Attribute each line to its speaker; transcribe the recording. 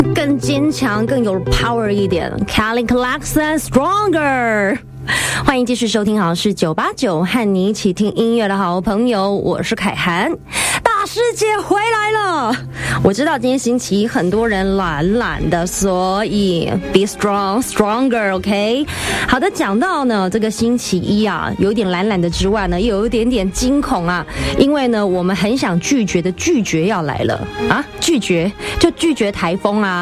Speaker 1: 更坚强，更有 power 一点。Kelly Clarkson Stronger。欢迎继续收听好事989，和你一起听音乐的好朋友，我是凯涵。大师姐回来了，我知道今天星期一很多人懒懒的，所以 be strong stronger OK。 好的，讲到呢这个星期一啊，有点懒懒的之外呢，又有一点点惊恐啊，因为呢我们很想拒绝的拒绝要来了啊，拒绝就拒绝台风啊，